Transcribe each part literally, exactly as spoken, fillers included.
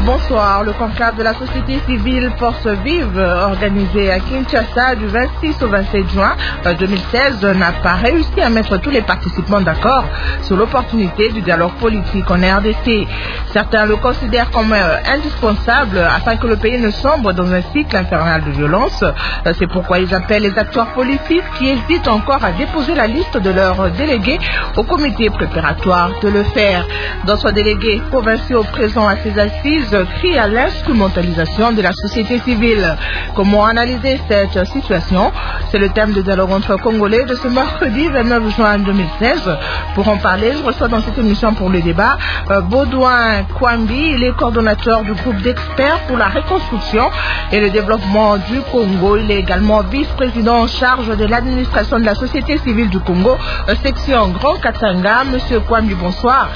bonsoir. Le conclave de la société civile Force Vive, organisé à Kinshasa du vingt-six au vingt-sept juin deux mille seize, n'a pas réussi à mettre tous les participants d'accord sur l'opportunité du dialogue politique en R D C. Certains le considèrent comme indispensable afin que le pays ne sombre dans un cycle infernal de violence. C'est pourquoi ils appellent les acteurs politiques qui hésitent encore à déposer la liste de leurs délégués au comité préparatoire de le faire. D'autres délégués provinciaux présents à ces assises crient à l'instrumentalisation de la société civile. Comment analyser cette situation? C'est le thème de dialogue entre Congolais de ce mercredi vingt-neuf juin deux mille seize. Pour en parler, je reçois dans cette émission pour le débat euh, Baudouin Kwambi, il est coordonnateur du groupe d'experts pour la reconstruction et le développement du Congo. Il est également vice-président en charge de l'administration de la société civile du Congo, euh, section Grand Katanga. Monsieur Kwambi, bonsoir.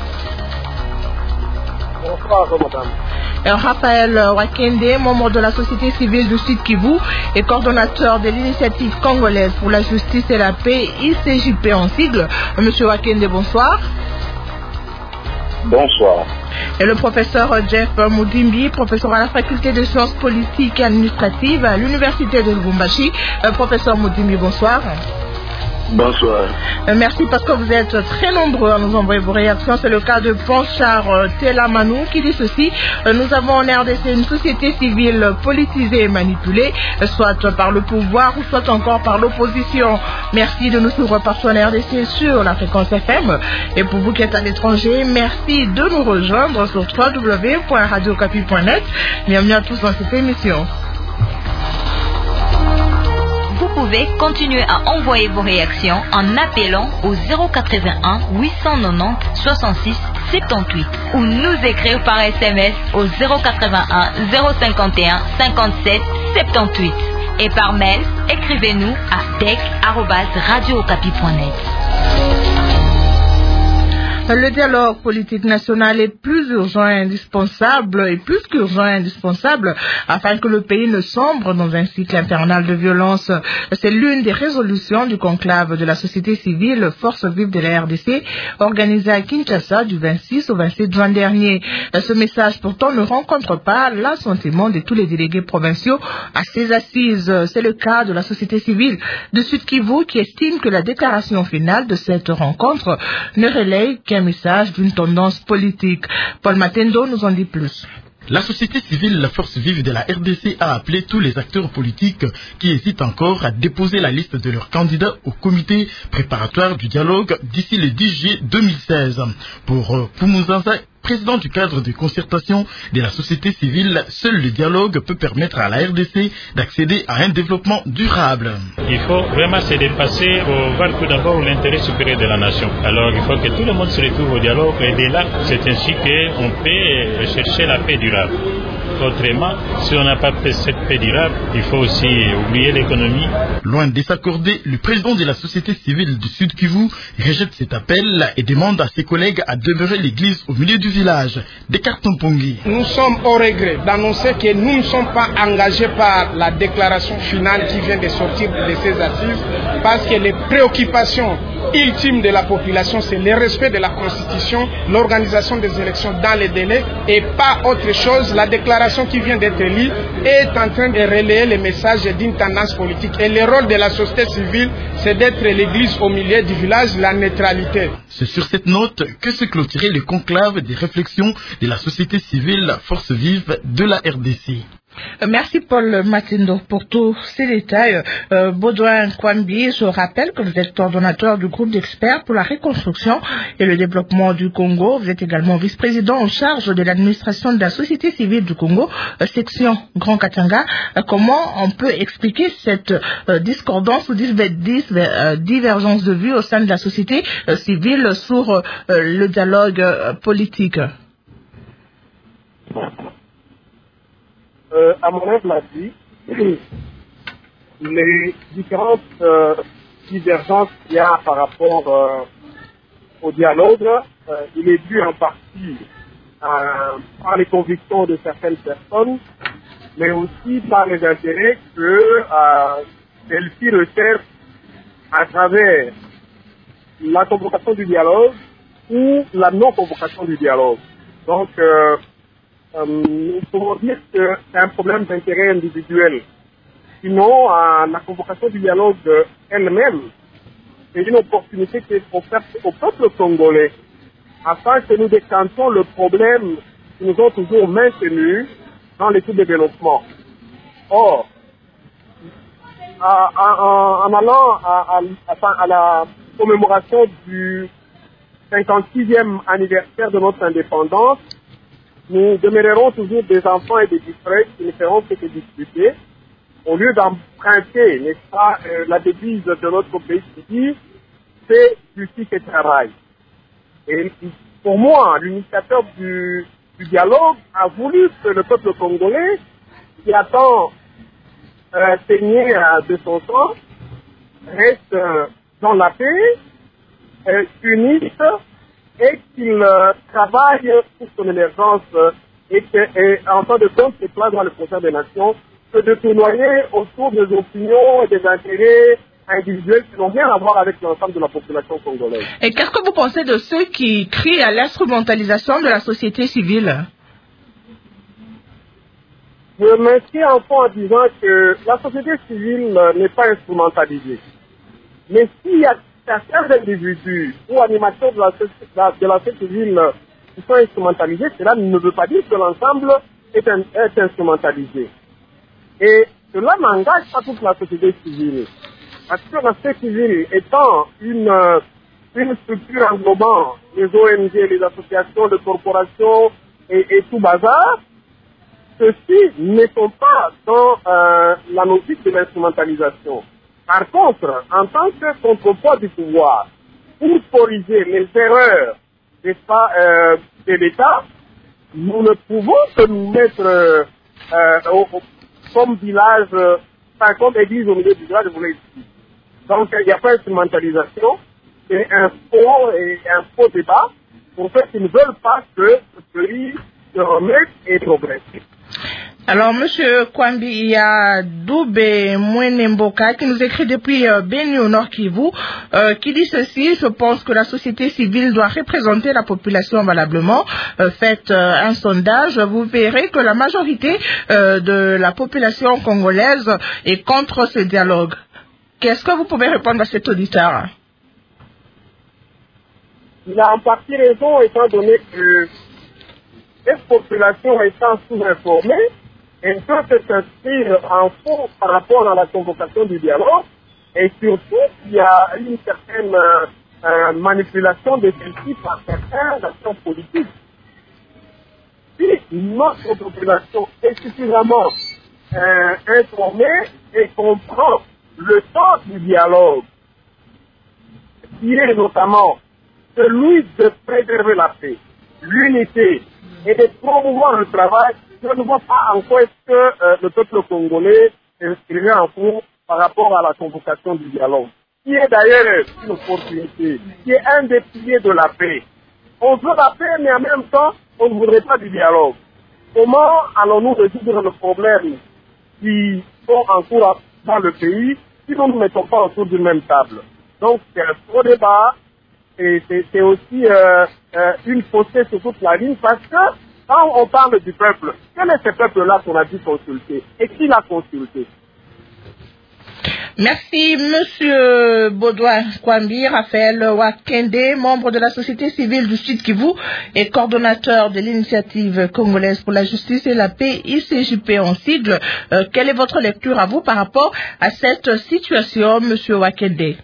Bonsoir, madame. Raphaël Wakende, membre de la société civile du Sud Kivu et coordonnateur de l'initiative congolaise pour la justice et la paix, I C J P en sigle. Monsieur Wakende, bonsoir. Bonsoir. Et le professeur Jeff Moudimbi, professeur à la faculté de sciences politiques et administratives à l'université de Lubumbashi. Professeur Moudimbi, bonsoir. Bonsoir. Euh, merci parce que vous êtes très nombreux à nous envoyer vos réactions. C'est le cas de Panchar euh, Telamanou qui dit ceci. Euh, nous avons en R D C une société civile politisée et manipulée, euh, soit par le pouvoir ou soit encore par l'opposition. Merci de nous suivre partout en R D C sur la fréquence F M. Et pour vous qui êtes à l'étranger, merci de nous rejoindre sur w w w point radio okapi point net. Bienvenue à tous dans cette émission. Vous pouvez continuer à envoyer vos réactions en appelant au zéro quatre-vingt-un huit cent quatre-vingt-dix soixante-six soixante-dix-huit ou nous écrire par S M S au zéro quatre-vingt-un zéro cinquante et un cinquante-sept soixante-dix-huit et par mail, écrivez-nous à dec arobase radio okapi point net. Le dialogue politique national est plus urgent et indispensable, et plus qu'urgent et indispensable, afin que le pays ne sombre dans un cycle infernal de violence. C'est l'une des résolutions du conclave de la société civile Force Vive de la R D C, organisé à Kinshasa du vingt-six au vingt-sept juin dernier. Ce message pourtant ne rencontre pas l'assentiment de tous les délégués provinciaux à ces assises. C'est le cas de la société civile de Sud Kivu qui estime que la déclaration finale de cette rencontre ne relaye qu'un message d'une tendance politique. Paul Matendo nous en dit plus. La société civile, la Force Vive de la R D C a appelé tous les acteurs politiques qui hésitent encore à déposer la liste de leurs candidats au comité préparatoire du dialogue d'ici le dix juillet deux mille seize. Pour euh, Pumuzanza, président du cadre de concertation de la société civile, seul le dialogue peut permettre à la R D C d'accéder à un développement durable. Il faut vraiment se dépasser pour voir tout d'abord l'intérêt supérieur de la nation. Alors il faut que tout le monde se retrouve au dialogue et de là, c'est ainsi qu'on peut chercher la paix durable. Autrement, si on n'a pas cette paix durable, il faut aussi oublier l'économie. Loin de s'accorder, le président de la société civile du Sud Kivu rejette cet appel et demande à ses collègues à demeurer l'église au milieu du village. Descartes Mpongi. Nous sommes au regret d'annoncer que nous ne sommes pas engagés par la déclaration finale qui vient de sortir de ces assises, parce que les préoccupations ultimes de la population, c'est le respect de la Constitution, l'organisation des élections dans les délais et pas autre chose. La déclaration qui vient d'être lue est en train de relayer le message d'une tendance politique. Et le rôle de la société civile, c'est d'être l'église au milieu du village, la neutralité. C'est sur cette note que se clôturait le conclave des réflexions de la société civile Force Vive de la R D C. Merci Paul Matindo pour tous ces détails. Euh, Baudouin Kwambi, je rappelle que vous êtes coordonnateur du groupe d'experts pour la reconstruction et le développement du Congo. Vous êtes également vice-président en charge de l'administration de la société civile du Congo, euh, section Grand Katanga. Euh, comment on peut expliquer cette euh, discordance ou diver, diver, euh, divergence de vue au sein de la société euh, civile sur euh, le dialogue euh, politique? Euh, à mon avis, l'a dit, les différentes euh, divergences qu'il y a par rapport euh, au dialogue, euh, il est dû en partie euh, par les convictions de certaines personnes, mais aussi par les intérêts que euh, celles-ci recherchent à travers la convocation du dialogue ou la non-convocation du dialogue. Donc, euh, euh, nous pouvons dire que c'est un problème d'intérêt individuel. Sinon, euh, la convocation du dialogue elle-même, c'est une opportunité qui est offerte au peuple congolais afin que nous décantions le problème qui nous ont toujours maintenus dans les sous-développements. Or, en, en allant à, à, à la commémoration du cinquante-sixième anniversaire de notre indépendance, nous demeurerons toujours des enfants et des discrets qui ne feront que se discuter, au lieu d'emprunter, n'est-ce pas, euh, la devise de notre pays qui dit « c'est justice et travail ». Et pour moi, l'initiateur du, du dialogue a voulu que le peuple congolais, qui attend euh, saigner euh, de son sang, reste euh, dans la paix, euh, unisse, et qu'il euh, travaille pour son émergence euh, et, que, et en fin de compte, se place dans le concert des nations, que de tournoyer autour des opinions et des intérêts individuels qui n'ont rien à voir avec l'ensemble de la population congolaise. Et qu'est-ce que vous pensez de ceux qui crient à l'instrumentalisation de la société civile? Je m'inscris enfin en disant que la société civile n'est pas instrumentalisée. Mais s'il y a certains individus ou animateurs de la, de la société civile qui sont instrumentalisés, cela ne veut pas dire que l'ensemble est, un, est instrumentalisé. Et cela n'engage pas toute la société civile. Parce que la société civile étant une, une structure englobant les O N G, les associations, les corporations et, et tout bazar, ceux-ci ne sont pas dans euh, la logique de l'instrumentalisation. Par contre, en tant que contrepoids du pouvoir, pour corriger les erreurs, n'est-ce pas, euh, de l'État, nous ne pouvons que nous mettre euh, au, au, comme village, euh, enfin, comme église au milieu du village, vous l'avez dit. Donc, il n'y a pas d'instrumentalisation, c'est un faux et un faux débat pour ceux qui ne veulent pas que ce pays se remette et progresse. Alors, Monsieur Kwambi, il y a Doubé Mwenemboka qui nous écrit depuis euh, Beni au Nord Kivu, euh, qui dit ceci: je pense que la société civile doit représenter la population valablement. Euh, faites euh, un sondage, vous verrez que la majorité euh, de la population congolaise est contre ce dialogue. Qu'est-ce que vous pouvez répondre à cet auditeur? Il a en partie raison, étant donné que cette population étant sous-informée, elle peut s'inscrire en faux par rapport à la convocation du dialogue, et surtout il y a une certaine euh, euh, manipulation de celle-ci par certains acteurs politiques. Si notre population est suffisamment euh, informée et comprend le sens du dialogue, qui est notamment celui de préserver la paix, l'unité et de promouvoir le travail, je ne vois pas en quoi est-ce que euh, le peuple congolais s'inscrirait en faux par rapport à la convocation du dialogue, qui est d'ailleurs une opportunité, qui est un des piliers de la paix. On veut la paix, mais en même temps, on ne voudrait pas du dialogue. Comment allons-nous résoudre le problème qui sont en cours dans le pays si nous ne nous mettons pas autour d'une même table? Donc, c'est un gros débat et c'est aussi euh, euh, une fausseté sur toute la ligne, parce que quand on parle du peuple, quel est ce peuple-là qu'on a dû consulter et qui l'a consulté? Merci, Monsieur Baudouin Kwambi. Raphaël Wakende, membre de la société civile du Sud Kivu et coordonnateur de l'initiative congolaise pour la justice et la paix, I C J P en sigle. Euh, quelle est votre lecture à vous par rapport à cette situation, Monsieur Wakende?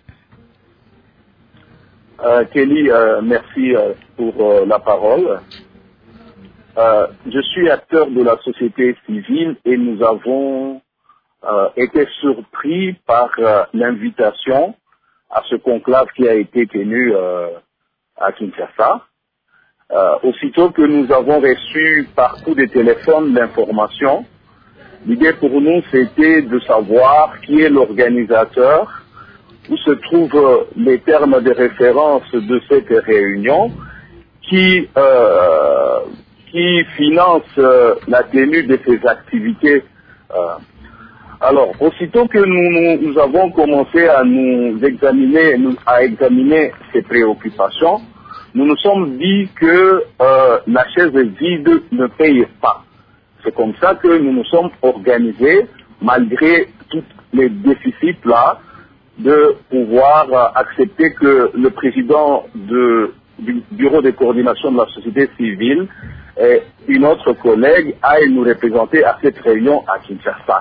Euh, Kelly, euh, merci euh, pour euh, la parole. Euh, je suis acteur de la société civile et nous avons euh, été surpris par euh, l'invitation à ce conclave qui a été tenu euh, à Kinshasa. Euh, aussitôt que nous avons reçu par coup de téléphone l'information, l'idée pour nous c'était de savoir qui est l'organisateur, où se trouvent les termes de référence de cette réunion, qui, euh, qui finance euh, la tenue de ces activités. Euh, alors, aussitôt que nous, nous, nous avons commencé à nous examiner, nous, à examiner ces préoccupations, nous nous sommes dit que euh, la chaise vide ne paye pas. C'est comme ça que nous nous sommes organisés, malgré tous les déficits là, de pouvoir euh, accepter que le président de, du bureau de coordination de la société civile et une autre collègue aillent nous représenter à cette réunion à Kinshasa.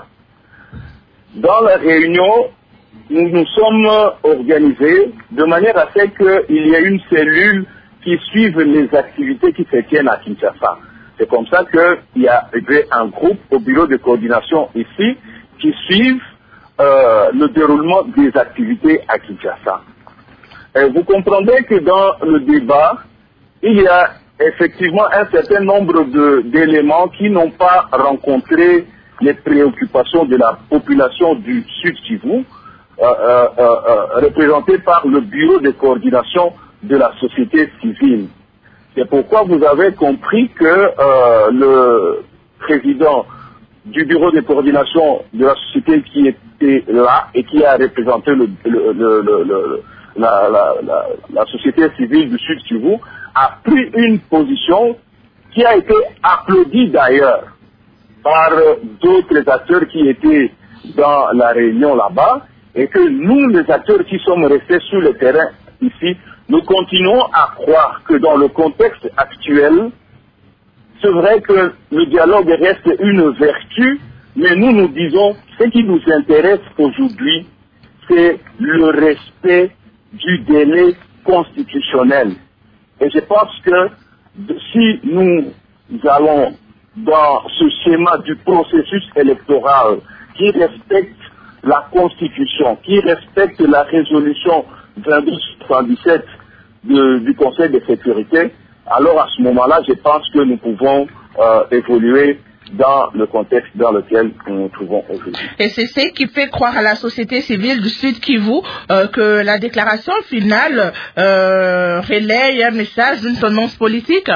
Dans la réunion, nous nous sommes organisés de manière à ce qu'il y ait une cellule qui suive les activités qui se tiennent à Kinshasa. C'est comme ça qu'il y a un groupe au bureau de coordination ici qui suivent euh, le déroulement des activités à Kinshasa. Et vous comprendrez que dans le débat, il y a effectivement un certain nombre de, d'éléments qui n'ont pas rencontré les préoccupations de la population du Sud Kivu, euh, euh, euh, représentée par le bureau de coordination de la société civile. C'est pourquoi vous avez compris que euh, le président du bureau de coordination de la société qui était là et qui a représenté le, le, le, le, le, la, la, la, la société civile du Sud Kivu a pris une position qui a été applaudie d'ailleurs par d'autres acteurs qui étaient dans la réunion là-bas, et que nous, les acteurs qui sommes restés sur le terrain ici, nous continuons à croire que dans le contexte actuel, c'est vrai que le dialogue reste une vertu, mais nous nous disons, ce qui nous intéresse aujourd'hui, c'est le respect du délai constitutionnel. Et je pense que si nous allons dans ce schéma du processus électoral qui respecte la Constitution, qui respecte la résolution vingt-deux soixante-dix-sept de, du Conseil de sécurité, alors à ce moment-là, je pense que nous pouvons euh, évoluer dans le contexte dans lequel nous nous trouvons aujourd'hui. Et c'est ce qui fait croire à la société civile du Sud Kivu euh, que la déclaration finale euh, relaye un message d'une tendance politique.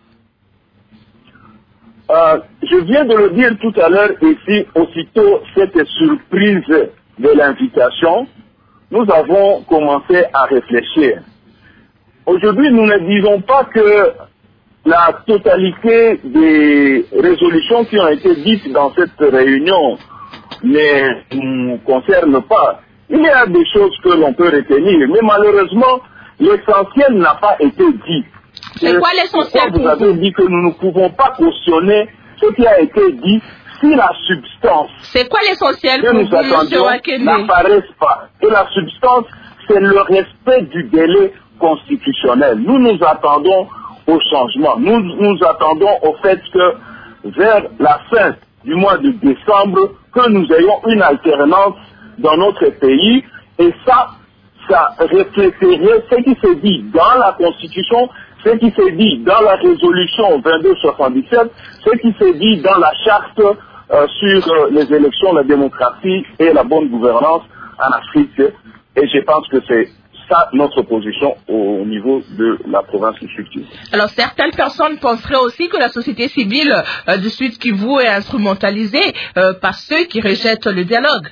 Euh, je viens de le dire tout à l'heure ici, aussitôt cette surprise de l'invitation, nous avons commencé à réfléchir. Aujourd'hui, nous ne disons pas que la totalité des résolutions qui ont été dites dans cette réunion ne nous concernent pas. Il y a des choses que l'on peut retenir, mais malheureusement, l'essentiel n'a pas été dit. C'est quoi l'essentiel pour vous avez dit que nous ne pouvons pas cautionner ce qui a été dit si la substance C'est quoi l'essentiel que pour nous attendions n'apparaisse pas. Et la substance, c'est le respect du délai constitutionnel. Nous nous attendons au changement. Nous nous attendons au fait que vers la fin du mois de décembre, que nous ayons une alternance dans notre pays, et ça, ça reflèterait ce qui s'est dit dans la Constitution, ce qui s'est dit dans la résolution vingt-deux soixante-dix-sept, ce qui s'est dit dans la charte euh, sur euh, les élections, la démocratie et la bonne gouvernance en Afrique. Et je pense que c'est ça notre position au niveau de la province du Sud Kivu. Alors certaines personnes penseraient aussi que la société civile euh, du Sud Kivu est instrumentalisée euh, par ceux qui rejettent le dialogue.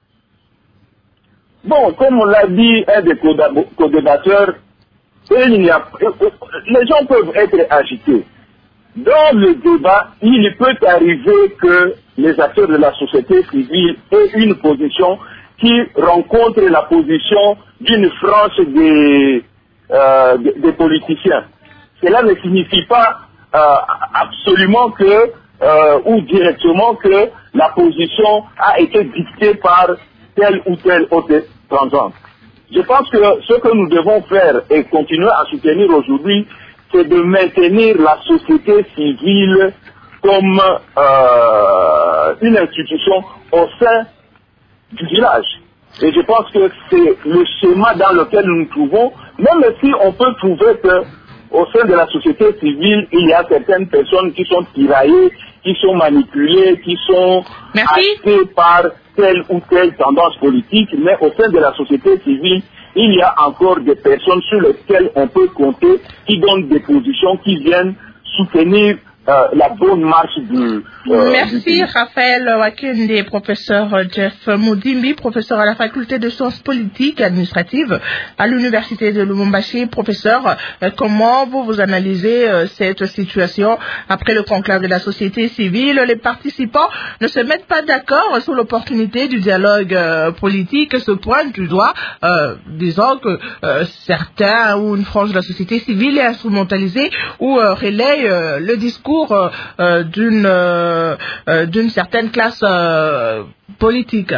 Bon, comme on l'a dit un des co-débatteurs, il y a, les gens peuvent être agités. Dans le débat, il peut arriver que les acteurs de la société civile aient une position qui rencontre la position d'une frange des, euh, des, des politiciens. Cela ne signifie pas euh, absolument que, euh, ou directement que la position a été dictée par telle ou telle autre tangente. Je pense que ce que nous devons faire et continuer à soutenir aujourd'hui, c'est de maintenir la société civile comme euh, une institution au sein du village. Et je pense que c'est le schéma dans lequel nous nous trouvons, même si on peut trouver que au sein de la société civile, il y a certaines personnes qui sont tiraillées, qui sont manipulées, qui sont achetées par telle ou telle tendance politique, mais au sein de la société civile, il y a encore des personnes sur lesquelles on peut compter, qui donnent des positions, qui viennent soutenir euh, la bonne marche du, Euh, Merci Raphaël Wakende, professeur Jeff Moudimbi, professeur à la faculté de sciences politiques et administratives à l'université de Lubumbashi. Professeur, euh, comment vous vous analysez euh, cette situation après le conclave de la société civile? Les participants ne se mettent pas d'accord sur l'opportunité du dialogue euh, politique, se pointent du doigt, euh, disant que euh, certains ou une frange de la société civile est instrumentalisée ou euh, relaye euh, le discours euh, euh, d'une euh, euh, d'une certaine classe euh, politique.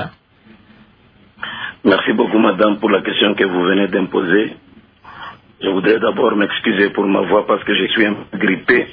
Merci beaucoup, madame, pour la question que vous venez d'imposer. Je voudrais d'abord m'excuser pour ma voix parce que je suis un peu grippé.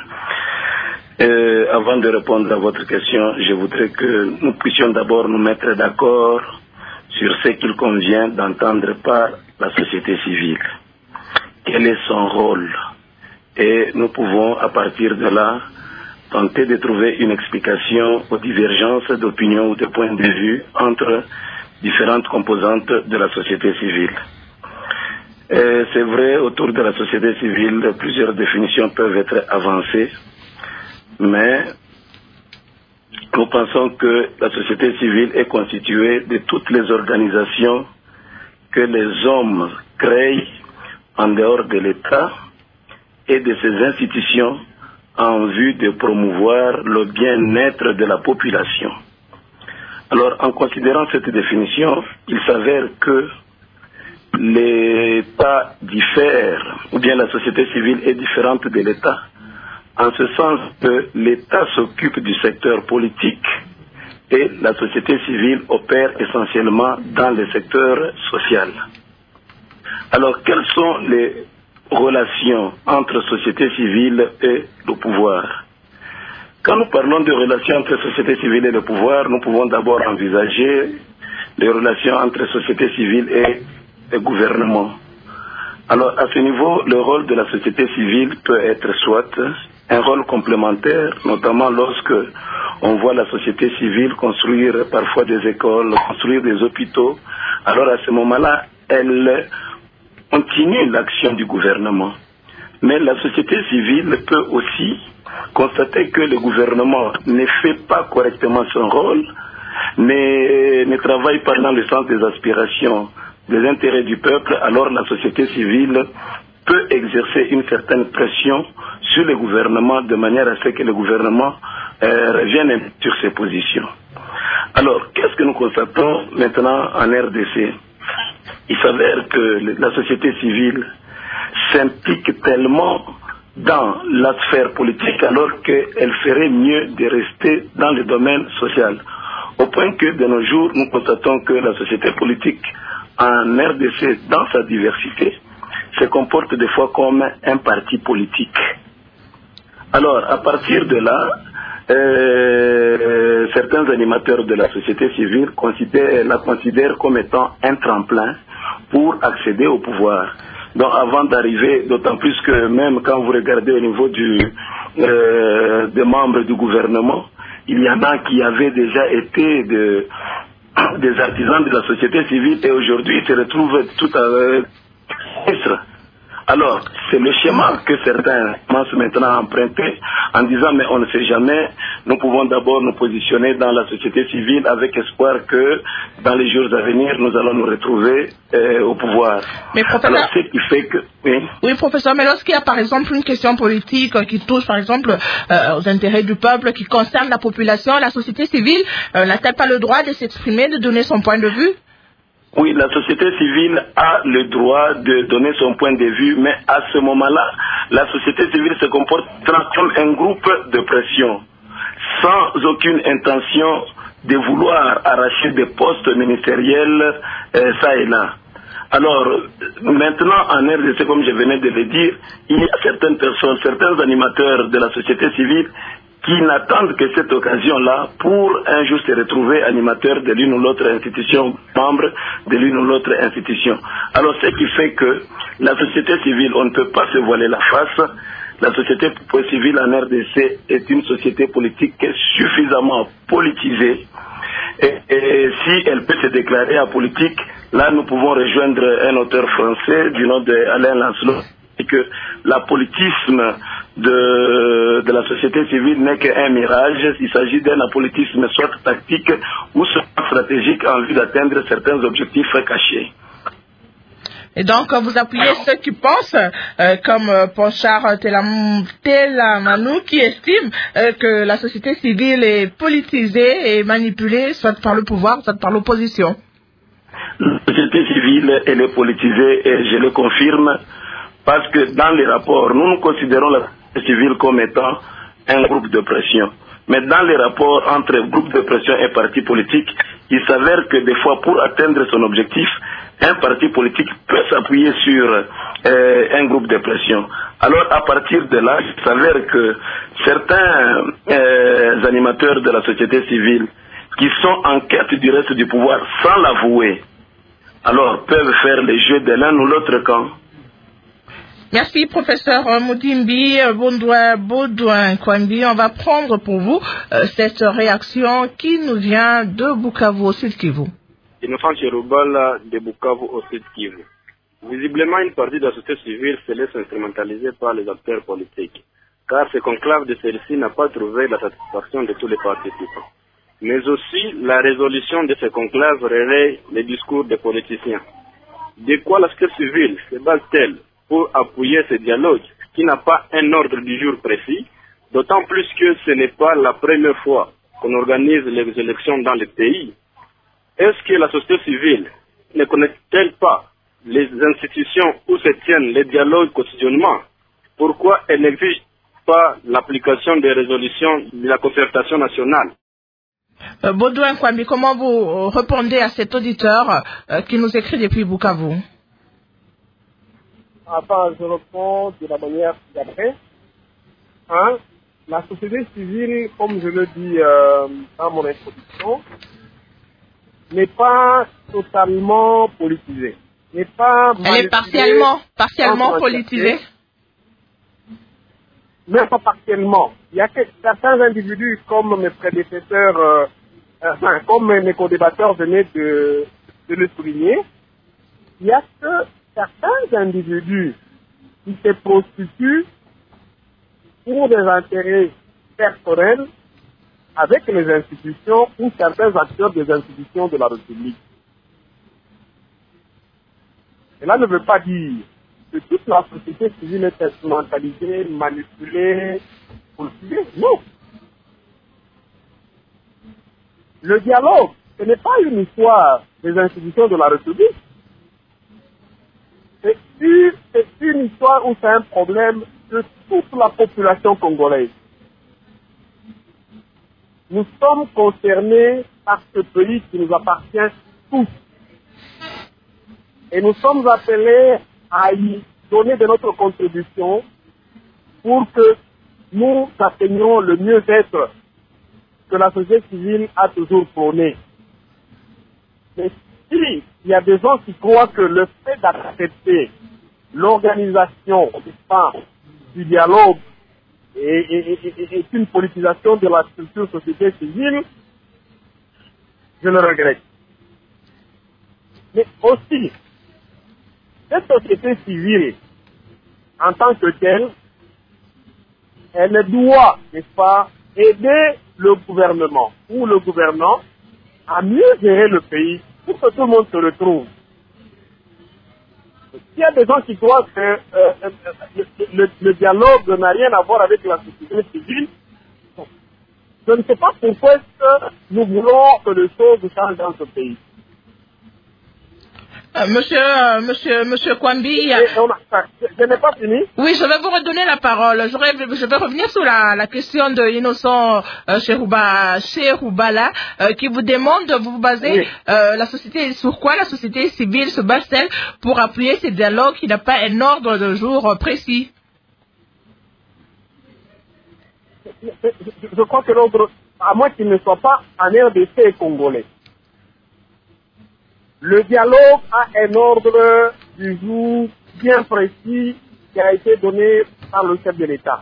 Euh, avant de répondre à votre question, je voudrais que nous puissions d'abord nous mettre d'accord sur ce qu'il convient d'entendre par la société civile. Quel est son rôle? Et nous pouvons, à partir de là, tenter de trouver une explication aux divergences d'opinion ou de points de vue entre différentes composantes de la société civile. Et c'est vrai, autour de la société civile, plusieurs définitions peuvent être avancées, mais nous pensons que la société civile est constituée de toutes les organisations que les hommes créent en dehors de l'État et de ses institutions en vue de promouvoir le bien-être de la population. Alors, en considérant cette définition, il s'avère que l'État diffère, ou bien la société civile est différente de l'État, en ce sens que l'État s'occupe du secteur politique et la société civile opère essentiellement dans le secteur social. Alors, quelles sont les relations entre société civile et le pouvoir? Quand nous parlons de relations entre société civile et le pouvoir, nous pouvons d'abord envisager les relations entre société civile et le gouvernement. Alors, à ce niveau, le rôle de la société civile peut être soit un rôle complémentaire, notamment lorsque on voit la société civile construire parfois des écoles, construire des hôpitaux. Alors, à ce moment-là, elle continue l'action du gouvernement. Mais la société civile peut aussi constater que le gouvernement ne fait pas correctement son rôle, ne, ne travaille pas dans le sens des aspirations, des intérêts du peuple. Alors la société civile peut exercer une certaine pression sur le gouvernement de manière à ce que le gouvernement euh, revienne sur ses positions. Alors, qu'est-ce que nous constatons maintenant en R D C? Il s'avère que la société civile s'implique tellement dans la sphère politique alors qu'elle ferait mieux de rester dans le domaine social. Au point que de nos jours, nous constatons que la société politique en R D C, dans sa diversité, se comporte des fois comme un parti politique. Alors, à partir de là, euh, certains animateurs de la société civile considèrent, la considèrent comme étant un tremplin pour accéder au pouvoir. Donc avant d'arriver, d'autant plus que même quand vous regardez au niveau du, euh, des membres du gouvernement, il y en a qui avaient déjà été de, des artisans de la société civile et aujourd'hui se retrouvent tout à ministre. Alors, c'est le schéma que certains commencent maintenant à emprunter en disant mais on ne sait jamais, nous pouvons d'abord nous positionner dans la société civile avec espoir que dans les jours à venir, nous allons nous retrouver euh, au pouvoir. Mais professeur... Alors, ce qui fait que... Oui, oui professeur, mais lorsqu'il y a par exemple une question politique qui touche par exemple euh, aux intérêts du peuple, qui concerne la population, la société civile euh, n'a-t-elle pas le droit de s'exprimer, de donner son point de vue? Oui, la société civile a le droit de donner son point de vue, mais à ce moment-là, la société civile se comporte comme un groupe de pression, sans aucune intention de vouloir arracher des postes ministériels, euh, ça et là. Alors, maintenant, en R D C, comme je venais de le dire, il y a certaines personnes, certains animateurs de la société civile qui n'attendent que cette occasion-là pour un jour se retrouver animateur de l'une ou l'autre institution, membre de l'une ou l'autre institution. Alors, ce qui fait que la société civile, on ne peut pas se voiler la face. La société civile en R D C est une société politique suffisamment politisée. Et, et si elle peut se déclarer apolitique, là, nous pouvons rejoindre un auteur français du nom d'Alain Lancelot, et que l'apolitisme de, de la société civile n'est qu'un mirage. Il s'agit d'un apolitisme soit tactique ou soit stratégique en vue d'atteindre certains objectifs cachés. Et donc, vous appuyez ceux qui pensent, euh, comme euh, Ponchar Telamanou, qui estime euh, que la société civile est politisée et manipulée, soit par le pouvoir, soit par l'opposition. La société civile, elle est politisée et je le confirme parce que dans les rapports, nous nous considérons la société civile comme étant un groupe de pression. Mais dans les rapports entre groupe de pression et parti politique, il s'avère que des fois, pour atteindre son objectif, un parti politique peut s'appuyer sur euh, un groupe de pression. Alors, à partir de là, il s'avère que certains euh, animateurs de la société civile qui sont en quête du reste du pouvoir sans l'avouer, alors peuvent faire les jeux de l'un ou l'autre camp. Merci, professeur Mudimbi Baudouin Kwambi. On va prendre pour vous euh, cette réaction qui nous vient de Bukavu au Sud Kivu. Innocent Cherubal de Bukavu au Sud Kivu. Visiblement, une partie de la société civile se laisse instrumentaliser par les acteurs politiques, car ce conclave de celle-ci n'a pas trouvé la satisfaction de tous les participants. Mais aussi, la résolution de ce conclave relaie les discours des politiciens. De quoi la société civile se base-t-elle pour appuyer ce dialogue qui n'a pas un ordre du jour précis, d'autant plus que ce n'est pas la première fois qu'on organise les élections dans le pays? Est-ce que la société civile ne connaît-elle pas les institutions où se tiennent les dialogues quotidiennement? Pourquoi elle n'exige pas l'application des résolutions de la concertation nationale? Euh, Baudouin Kwambi, comment vous répondez à cet auditeur euh, qui nous écrit depuis Bukavu? Enfin, je réponds de la manière d'après. Hein, la société civile, comme je le dis euh, dans mon introduction, n'est pas totalement politisée. N'est pas Elle est partiellement, partiellement politisée. Même pas partiellement. Il y a que certains individus, comme mes prédécesseurs, euh, enfin, comme mes co-débatteurs venaient de, de le souligner, il y a que certains individus qui se prostituent pour des intérêts personnels avec les institutions ou certains acteurs des institutions de la République. Cela ne veut pas dire que toute la société civile est instrumentalisée, manipulée, politisée. Non. Le dialogue, ce n'est pas une histoire des institutions de la République. C'est une, c'est une histoire où c'est un problème de toute la population congolaise. Nous sommes concernés par ce pays qui nous appartient tous. Et nous sommes appelés à y donner de notre contribution pour que nous atteignions le mieux-être que la société civile a toujours prôné. Mais si il y a des gens qui croient que le fait d'accepter l'organisation du dialogue est une politisation de la structure société civile, je le regrette. Mais aussi, cette société civile, en tant que telle, elle doit, n'est-ce pas, aider le gouvernement ou le gouvernant à mieux gérer le pays pour que tout le monde se retrouve. S'il y a des gens qui croient que euh, le, le, le dialogue n'a rien à voir avec la société civile, je ne sais pas pourquoi est-ce que nous voulons que les choses changent dans ce pays. Euh, monsieur, euh, monsieur, monsieur Kwambi. A... Je n'ai pas fini. Oui, je vais vous redonner la parole. Je vais, je vais revenir sur la, la question de Innocent euh, Cherouba, Cheroubala, euh, qui vous demande de vous baser oui. euh, la société, sur quoi la société civile se base-t-elle pour appuyer ces dialogues qui n'a pas un ordre de jour précis? Je, je, je crois que l'ordre, à moins qu'il ne soit pas en R D C congolais. Le dialogue a un ordre du jour bien précis qui a été donné par le chef de l'État.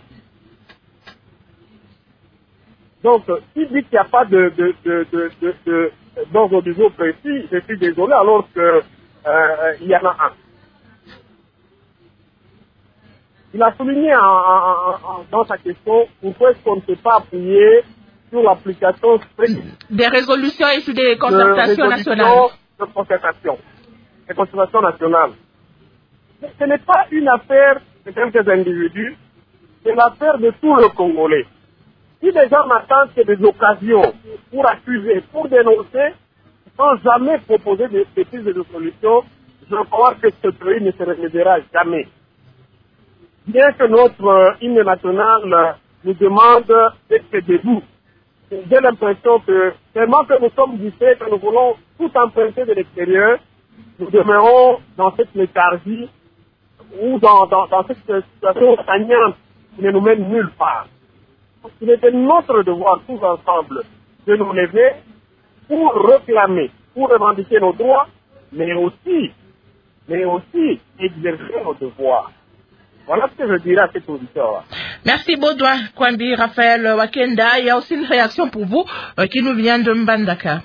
Donc, s'il dit qu'il n'y a pas de, de, de, de, de, de, d'ordre du jour précis, je suis désolé, alors qu'il euh, y en a un. Il a souligné en, en, en, dans sa question pourquoi est-ce qu'on ne peut pas appuyer sur l'application des résolutions issues des concertations de nationales. De concertation, des concertations nationales. Ce n'est pas une affaire de quelques individus, c'est l'affaire de tout le Congolais. Si les gens n'attendent que des occasions pour accuser, pour dénoncer, sans jamais proposer des pistes de solutions, je crois que ce pays ne se remédiera jamais. Bien que notre euh, hymne national euh, nous demande d'être debout, j'ai l'impression que tellement que nous sommes du fait que nous voulons tout emprunter de l'extérieur, nous demeurons dans cette léthargie ou dans, dans, dans cette situation stagnante qui ne nous mène nulle part. Il était notre devoir tous ensemble de nous lever pour réclamer, pour revendiquer nos droits, mais aussi, mais aussi exercer nos devoirs. Voilà ce que je dirais à cet auditeur. Merci Baudouin Kwambi, Raphaël Wakenda. Il y a aussi une réaction pour vous euh, qui nous vient de Mbandaka.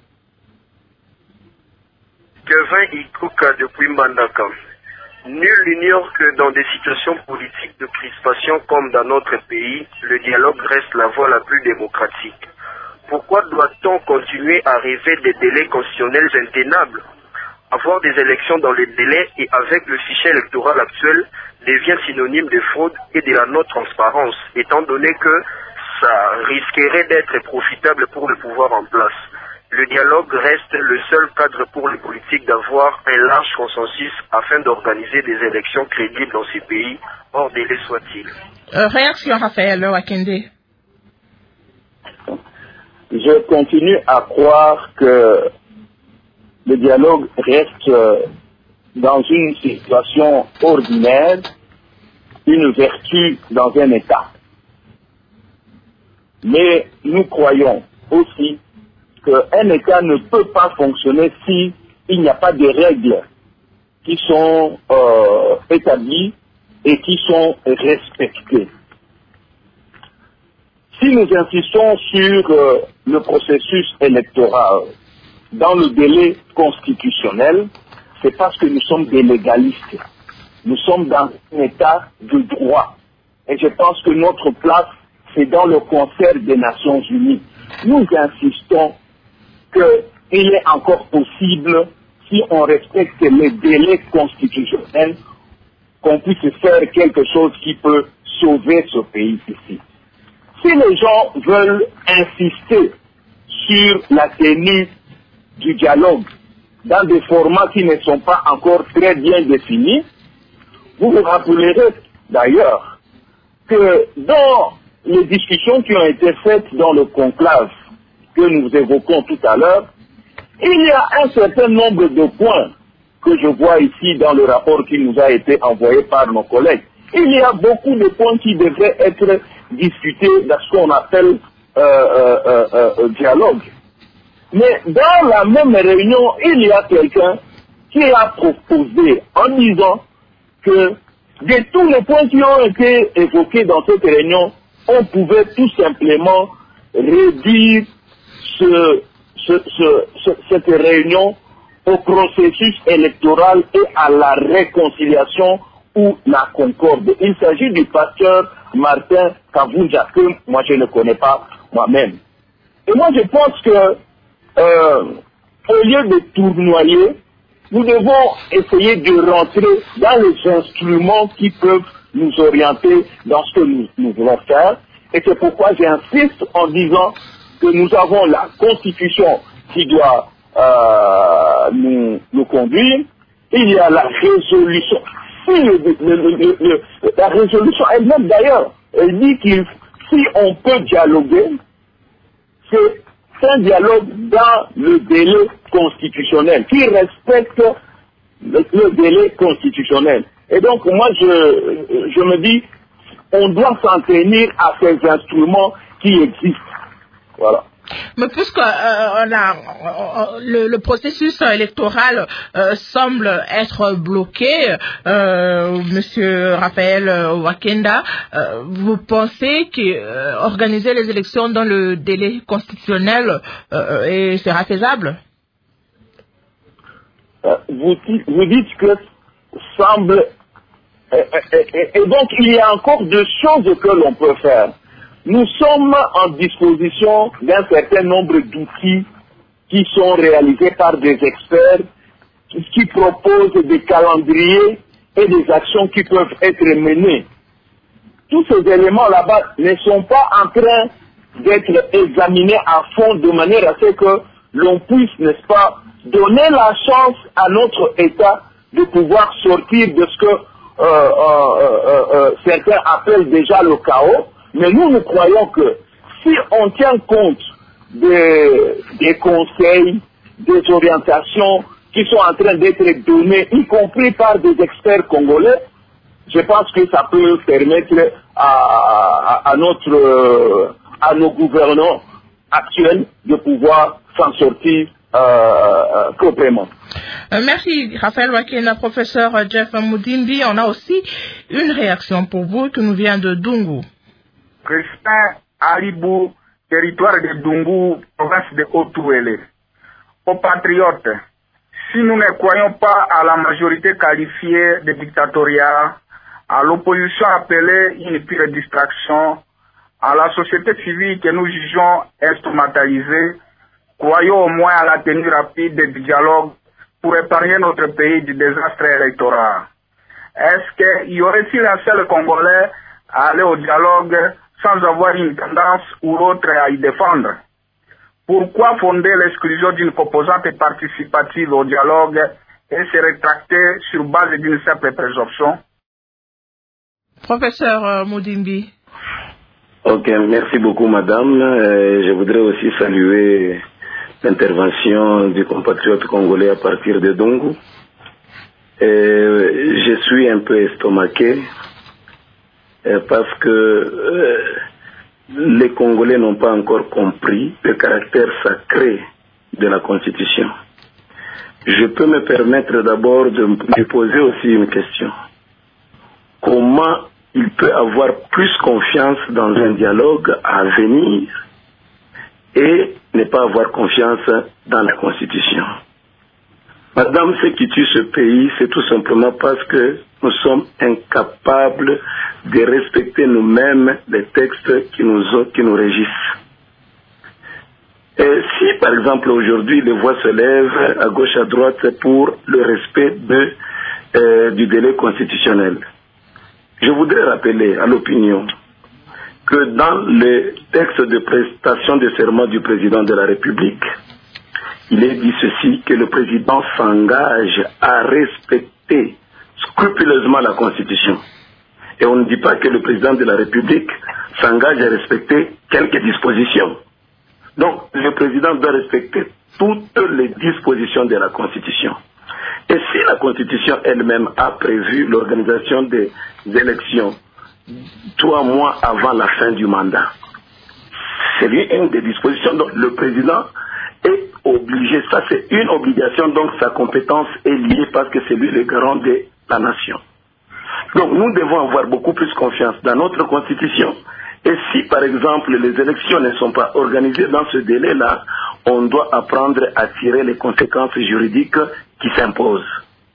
Kevin Ikuka depuis Mbandaka. Nul n'ignore que dans des situations politiques de crispation comme dans notre pays, le dialogue reste la voie la plus démocratique. Pourquoi doit-on continuer à rêver des délais constitutionnels intenables? Avoir des élections dans les délais et avec le fichier électoral actuel devient synonyme de fraude et de la non-transparence, étant donné que ça risquerait d'être profitable pour le pouvoir en place. Le dialogue reste le seul cadre pour les politiques d'avoir un large consensus afin d'organiser des élections crédibles dans ces pays, hors délai soit-il. Euh, réaction, Raphaël Wakende. Je continue à croire que le dialogue reste dans une situation ordinaire, une vertu dans un État. Mais nous croyons aussi qu'un État ne peut pas fonctionner si il n'y a pas de règles qui sont euh, établies et qui sont respectées. Si nous insistons sur euh, le processus électoral dans le délai constitutionnel, c'est parce que nous sommes des légalistes. Nous sommes dans un état de droit. Et je pense que notre place, c'est dans le concert des Nations Unies. Nous insistons qu'il est encore possible, si on respecte les délais constitutionnels, qu'on puisse faire quelque chose qui peut sauver ce pays ici. Si les gens veulent insister sur la tenue du dialogue dans des formats qui ne sont pas encore très bien définis, vous vous rappellerez d'ailleurs que dans les discussions qui ont été faites dans le conclave que nous évoquons tout à l'heure, il y a un certain nombre de points que je vois ici dans le rapport qui nous a été envoyé par nos collègues. Il y a beaucoup de points qui devraient être discutés dans ce qu'on appelle euh, euh, euh, euh, dialogue. Mais dans la même réunion, il y a quelqu'un qui a proposé en disant que de tous les points qui ont été évoqués dans cette réunion, on pouvait tout simplement réduire ce, ce, ce, ce, cette réunion au processus électoral et à la réconciliation ou la concorde. Il s'agit du pasteur Martin Kavunja, que moi je ne connais pas moi-même. Et moi je pense que euh, au lieu de tournoyer, nous devons essayer de rentrer dans les instruments qui peuvent nous orienter dans ce que nous, nous voulons faire. Et c'est pourquoi j'insiste en disant que nous avons la Constitution qui doit euh, nous, nous conduire. Il y a la résolution. Si le, le, le, le, la résolution elle-même d'ailleurs, elle dit qu'il si on peut dialoguer, c'est un dialogue dans le délai constitutionnel, qui respecte le, le délai constitutionnel. Et donc moi je, je me dis, on doit s'en tenir à ces instruments qui existent. Voilà. Mais puisque euh, on a, euh, le, le processus électoral euh, semble être bloqué, euh, Monsieur Raphaël Wakenda, euh, vous pensez qu'organiser euh, les élections dans le délai constitutionnel euh, est, sera faisable? euh, vous, vous dites que semble Et, et, et donc, il y a encore des choses que l'on peut faire. Nous sommes en disposition d'un certain nombre d'outils qui sont réalisés par des experts qui, qui proposent des calendriers et des actions qui peuvent être menées. Tous ces éléments là-bas ne sont pas en train d'être examinés à fond de manière à ce que l'on puisse, n'est-ce pas, donner la chance à notre État de pouvoir sortir de ce que euh, euh, euh, euh, certains appellent déjà le chaos. Mais nous, nous croyons que si on tient compte des, des conseils, des orientations qui sont en train d'être données, y compris par des experts congolais, je pense que ça peut permettre à, à, à, notre, à nos gouvernants actuels de pouvoir s'en sortir euh, proprement. Euh, merci Raphaël Wakena, professeur Jeff Mudimbi. On a aussi une réaction pour vous qui nous vient de Dungu. Christin Alibou, territoire de Dungu, province de Haut-Ouélé. Aux patriotes, si nous ne croyons pas à la majorité qualifiée de dictatoriat, à l'opposition appelée une pure distraction, à la société civile que nous jugeons instrumentalisée, croyons au moins à la tenue rapide du dialogue pour épargner notre pays du désastre électoral. Est-ce qu'il y aurait-il un seul Congolais à aller au dialogue sans avoir une tendance ou l'autre à y défendre? Pourquoi fonder l'exclusion d'une composante participative au dialogue et se rétracter sur base d'une simple présomption? Professeur euh, Mudimbi. Ok, merci beaucoup madame. Euh, je voudrais aussi saluer l'intervention du compatriote congolais à partir de Dungu. Euh, je suis un peu estomaqué euh, parce que euh, les Congolais n'ont pas encore compris le caractère sacré de la Constitution. Je peux me permettre d'abord de me poser aussi une question. Comment il peut avoir plus confiance dans un dialogue à venir et ne pas avoir confiance dans la Constitution? Madame, ce qui tue ce pays, c'est tout simplement parce que nous sommes incapables de respecter nous-mêmes les textes qui nous, qui nous régissent. Et si, par exemple, aujourd'hui, les voix se lèvent à gauche, à droite pour le respect de, euh, du délai constitutionnel, je voudrais rappeler à l'opinion que dans le texte de prestation de serment du président de la République, il est dit ceci, que le président s'engage à respecter scrupuleusement la Constitution. Et on ne dit pas que le président de la République s'engage à respecter quelques dispositions. Donc, le président doit respecter toutes les dispositions de la Constitution. Et si la Constitution elle-même a prévu l'organisation des élections trois mois avant la fin du mandat, c'est une des dispositions dont le président est obligé. Ça, c'est une obligation, donc sa compétence est liée parce que c'est lui le garant de la nation. Donc, nous devons avoir beaucoup plus confiance dans notre Constitution. Et si, par exemple, les élections ne sont pas organisées dans ce délai-là, on doit apprendre à tirer les conséquences juridiques qui s'imposent.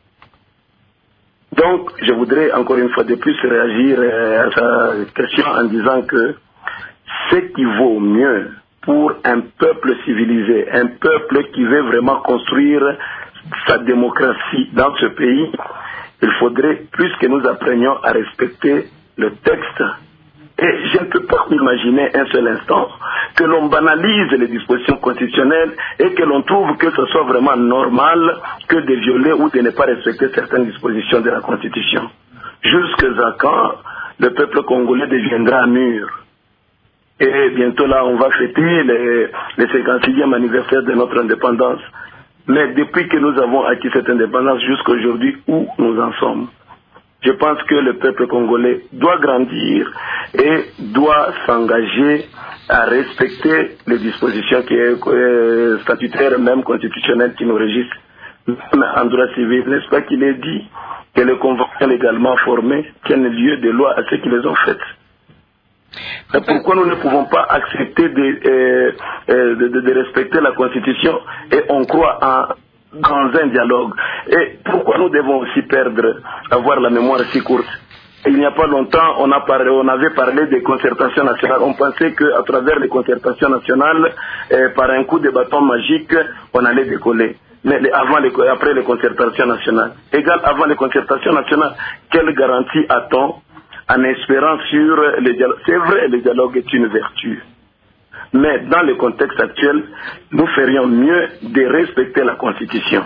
Donc, je voudrais encore une fois de plus réagir à sa question en disant que ce qui vaut mieux pour un peuple civilisé, un peuple qui veut vraiment construire sa démocratie dans ce pays, il faudrait plus que nous apprenions à respecter le texte. Et je ne peux pas imaginer un seul instant que l'on banalise les dispositions constitutionnelles et que l'on trouve que ce soit vraiment normal que de violer ou de ne pas respecter certaines dispositions de la Constitution. Jusqu'à quand le peuple congolais deviendra mûr. Et bientôt là, on va fêter les, les cinquante-sixième anniversaire de notre indépendance. Mais depuis que nous avons acquis cette indépendance jusqu'à aujourd'hui, où nous en sommes? Je pense que le peuple congolais doit grandir et doit s'engager à respecter les dispositions qui est, euh, statutaires, même constitutionnelles, qui nous régissent. Même en droit civil, n'est-ce pas qu'il est dit que les conventions légalement formées tiennent lieu de loi à ceux qui les ont faites? C'est pourquoi nous ne pouvons pas accepter de, euh, euh, de, de, de respecter la Constitution et on croit en dans un dialogue. Et pourquoi nous devons aussi perdre, avoir la mémoire si courte? il n'y a pas longtemps, on, a parlé, on avait parlé des concertations nationales. On pensait qu'à travers les concertations nationales, eh, par un coup de bâton magique, on allait décoller. Mais les, avant les, après les concertations nationales, égal avant les concertations nationales, quelle garantie a-t-on en espérant sur le dialogue? C'est vrai, le dialogue est une vertu. Mais dans le contexte actuel, nous ferions mieux de respecter la Constitution.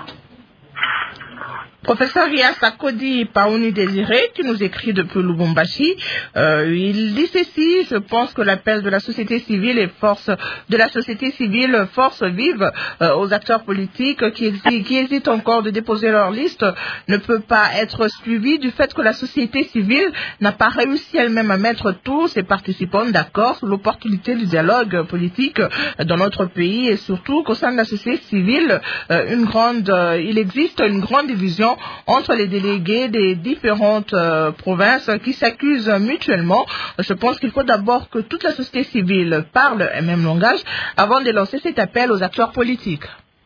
Professeur Rias Akodi Paouni Désiré, qui nous écrit depuis Lubumbashi, euh, il dit ceci: je pense que l'appel de la société civile et force de la société civile, force vive euh, aux acteurs politiques qui, hésitent, qui hésitent encore de déposer leur liste, ne peut pas être suivi du fait que la société civile n'a pas réussi elle-même à mettre tous ses participants d'accord sur l'opportunité du dialogue politique dans notre pays, et surtout qu'au sein de la société civile, euh, une grande, euh, il existe une grande division entre les délégués des différentes euh, provinces qui s'accusent mutuellement. Je pense qu'il faut d'abord que toute la société civile parle un même langage avant de lancer cet appel aux acteurs politiques.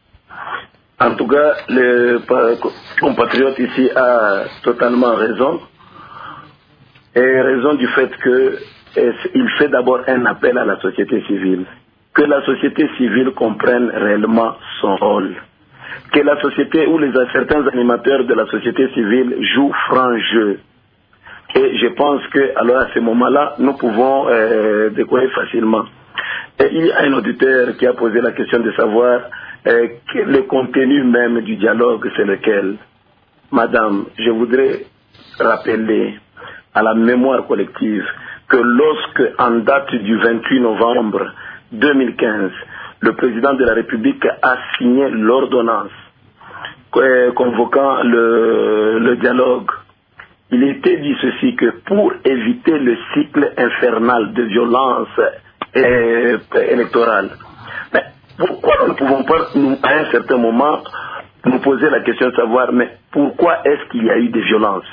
En tout cas, le compatriote ici a totalement raison. Et raison du fait qu'il fait d'abord un appel à la société civile. Que la société civile comprenne réellement son rôle. Que la société ou les, certains animateurs de la société civile jouent franc jeu. Et je pense que alors à ce moment-là, nous pouvons euh, décoller facilement. Et il y a un auditeur qui a posé la question de savoir euh, que le contenu même du dialogue, c'est lequel. Madame, je voudrais rappeler à la mémoire collective que lorsque, en date du vingt-huit novembre deux mille quinze, le président de la République a signé l'ordonnance convoquant le, le dialogue, il était dit ceci, que pour éviter le cycle infernal de violence euh, électorale, mais pourquoi nous ne pouvons pas, nous, à un certain moment, nous poser la question de savoir, mais pourquoi est-ce qu'il y a eu des violences?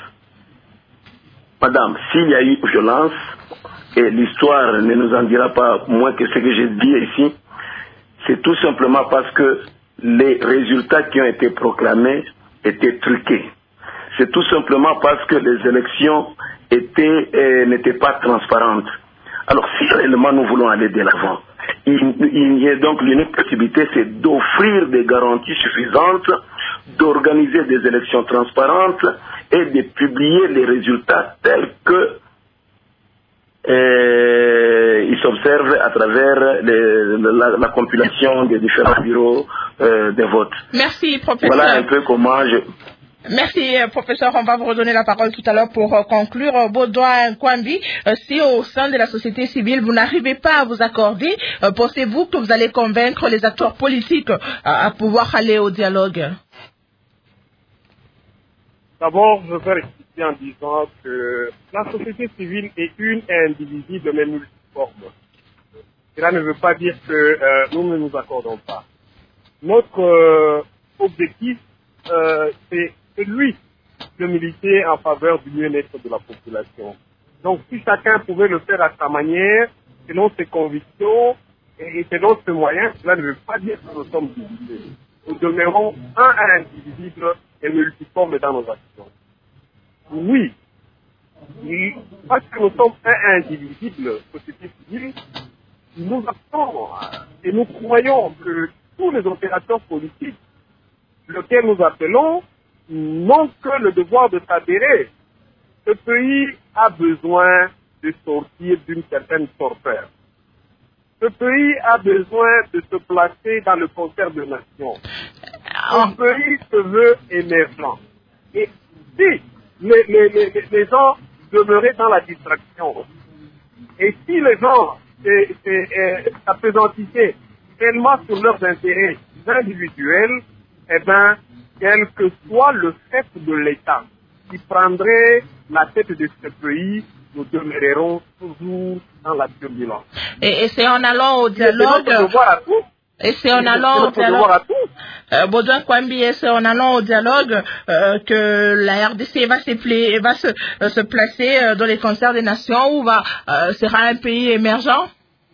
Madame, s'il y a eu violence, et l'histoire ne nous en dira pas moins que ce que j'ai dit ici, c'est tout simplement parce que les résultats qui ont été proclamés étaient truqués. C'est tout simplement parce que les élections étaient, euh, n'étaient pas transparentes. Alors si réellement nous voulons aller de l'avant, il, il y a donc l'unique possibilité, c'est d'offrir des garanties suffisantes, d'organiser des élections transparentes et de publier les résultats tels que Et il s'observe à travers les, la, la compilation des différents bureaux euh, de vote. Merci, professeur. Voilà un peu comment je... Merci, professeur. On va vous redonner la parole tout à l'heure pour euh, conclure. Baudouin Kwambi, euh, si au sein de la société civile, vous n'arrivez pas à vous accorder, euh, pensez-vous que vous allez convaincre les acteurs politiques euh, à pouvoir aller au dialogue? D'abord, je vais expliquer en disant que la société civile est une et indivisible mais multiforme. Cela ne veut pas dire que euh, nous ne nous accordons pas. Notre euh, objectif, euh, c'est celui de militer en faveur du mieux-être de la population. Donc, si chacun pouvait le faire à sa manière, selon ses convictions et selon ses moyens, cela ne veut pas dire que nous sommes divisés. Nous demeurons un et indivisible et multiforme dans nos actions. Oui, parce que nous sommes un et indivisible, société civile, nous attendons et nous croyons que tous les opérateurs politiques, lesquels nous appelons, n'ont que le devoir de s'adhérer. Ce pays a besoin de sortir d'une certaine torpeur. Ce pays a besoin de se placer dans le concert de nations. Ce pays se veut émergent. Et si les, les, les, les gens demeuraient dans la distraction, et si les gens s'appesantissaient tellement sur leurs intérêts individuels, eh bien, quel que soit le chef de l'État qui prendrait la tête de ce pays, nous demeurerons toujours dans la turbulence. Et, et c'est en allant au dialogue... Et c'est en allant au dialogue... Euh, Baudouin Kwambi, et c'est en allant au dialogue euh, que la R D C va, va se, euh, se placer euh, dans les concerts des nations ou va, euh, sera un pays émergent?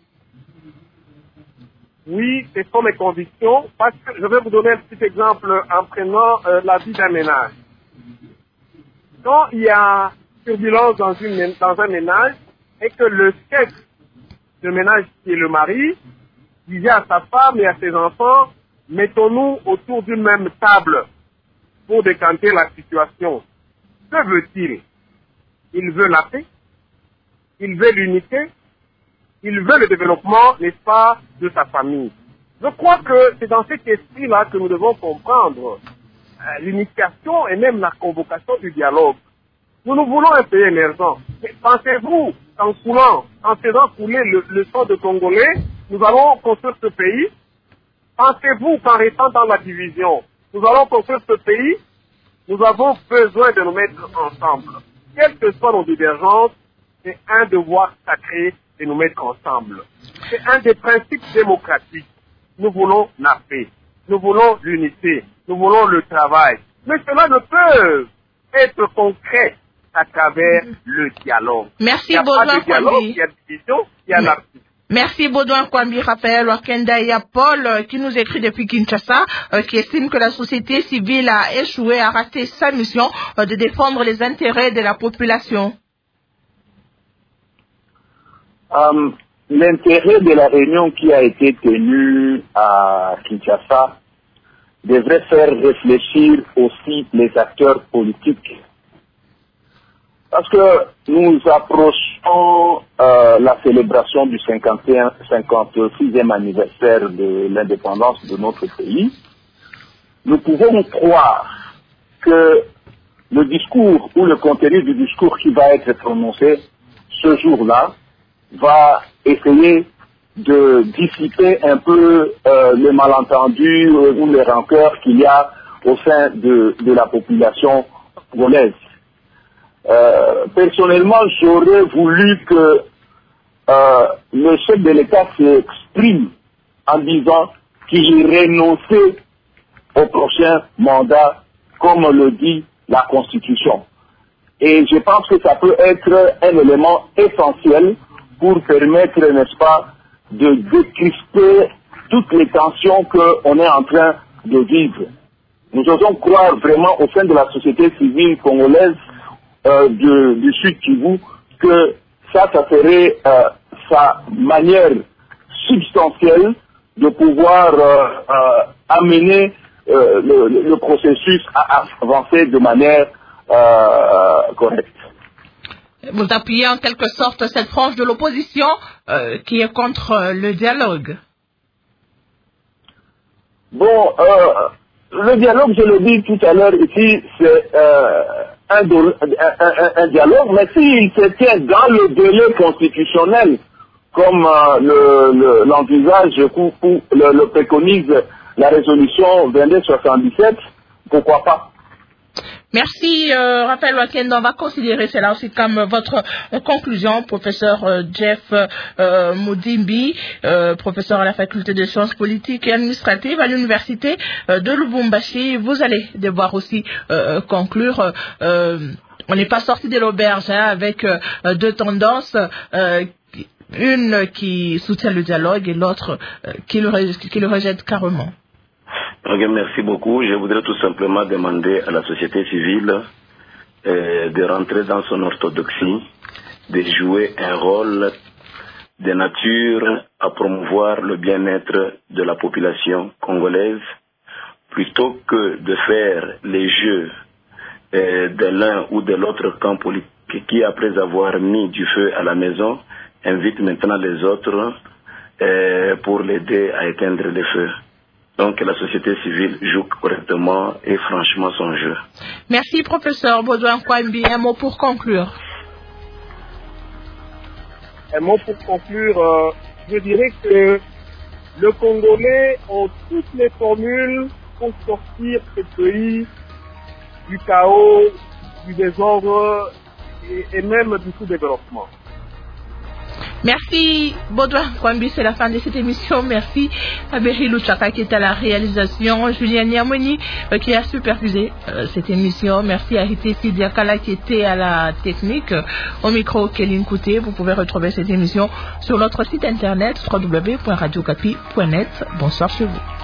Oui, ce sont mes convictions, parce que je vais vous donner un petit exemple en prenant euh, la vie d'un ménage. Quand il y a turbulence dans, une, dans un ménage et que le chef de ménage, qui est le mari, disait à sa femme et à ses enfants, mettons-nous autour d'une même table pour décanter la situation. Que veut-il? Il veut la paix, il veut l'unité, il veut le développement, n'est-ce pas, de sa famille. Je crois que c'est dans cet esprit-là que nous devons comprendre euh, l'initiation et même la convocation du dialogue. Nous nous voulons un pays émergent. Mais pensez-vous qu'en coulant, en faisant couler le, le sang de Congolais, nous allons construire ce pays? Pensez-vous qu'en restant dans la division, nous allons construire ce pays? Nous avons besoin de nous mettre ensemble. Quelles que soient nos divergences, c'est un devoir sacré de nous mettre ensemble. C'est un des principes démocratiques. Nous voulons la paix, nous voulons l'unité, nous voulons le travail. Mais cela ne peut être concret à travers le dialogue. Merci, il y a Baudouin pas de dialogue, Kwambi. il y a division, il y a la... Merci Baudouin Kwambi. Raphaël Wakenda, il y a Paul euh, qui nous écrit depuis Kinshasa, euh, qui estime que la société civile a échoué, a raté sa mission euh, de défendre les intérêts de la population. Um, L'intérêt de la réunion qui a été tenue à Kinshasa devrait faire réfléchir aussi les acteurs politiques. Parce que nous approchons euh, la célébration du cinquante et un, cinquante-sixième anniversaire de l'indépendance de notre pays. Nous pouvons croire que le discours ou le contenu du discours qui va être prononcé ce jour-là va essayer de dissiper un peu euh, les malentendus euh, ou les rancœurs qu'il y a au sein de, de la population congolaise. Euh, personnellement, j'aurais voulu que euh, le chef de l'État s'exprime en disant qu'il renonçait au prochain mandat, comme le dit la Constitution. Et je pense que ça peut être un élément essentiel pour permettre, n'est-ce pas, de décrisper toutes les tensions qu'on est en train de vivre. Nous osons croire vraiment au sein de la société civile congolaise euh, de, du Sud Kivu que ça, ça serait euh, sa manière substantielle de pouvoir euh, euh, amener euh, le, le processus à avancer de manière euh, correcte. Vous appuyez en quelque sorte cette frange de l'opposition euh, qui est contre euh, le dialogue. Bon, euh, le dialogue, je le dis tout à l'heure ici, c'est euh, un, do- un, un, un dialogue, mais s'il se tient dans le délai constitutionnel, comme euh, le, le, l'envisage ou, ou le, le préconise la résolution vingt-deux soixante-dix-sept, pourquoi pas? Merci, euh, Raphaël Wakenda. On va considérer cela aussi comme votre euh, conclusion, professeur euh, Jeff euh, Mudimbi, euh, professeur à la faculté de sciences politiques et administratives à l'université euh, de Lubumbashi. Vous allez devoir aussi euh, conclure. Euh, on n'est pas sorti de l'auberge hein, avec euh, deux tendances. Euh, une qui soutient le dialogue et l'autre euh, qui, le, qui le rejette carrément. Okay, merci beaucoup. Je voudrais tout simplement demander à la société civile euh, de rentrer dans son orthodoxie, de jouer un rôle de nature à promouvoir le bien-être de la population congolaise, plutôt que de faire les jeux euh, de l'un ou de l'autre camp politique qui, après avoir mis du feu à la maison, invite maintenant les autres euh, pour l'aider à éteindre les feux. Donc que la société civile joue correctement et franchement son jeu. Merci professeur Baudouin Kwambi. Un mot pour conclure. Un mot pour conclure, euh, je dirais que le Congolais a toutes les formules pour sortir ce pays du chaos, du désordre et, et même du sous-développement. Merci Baudouin Kwambi, c'est la fin de cette émission. Merci à Berry Luchaka qui est à la réalisation, Julien Niamoni euh, qui a supervisé euh, cette émission. Merci à Rité Sidiakala qui était à la technique. Au micro, Kéline Kouté. Vous pouvez retrouver cette émission sur notre site internet w w w point radio okapi point net. Bonsoir chez vous.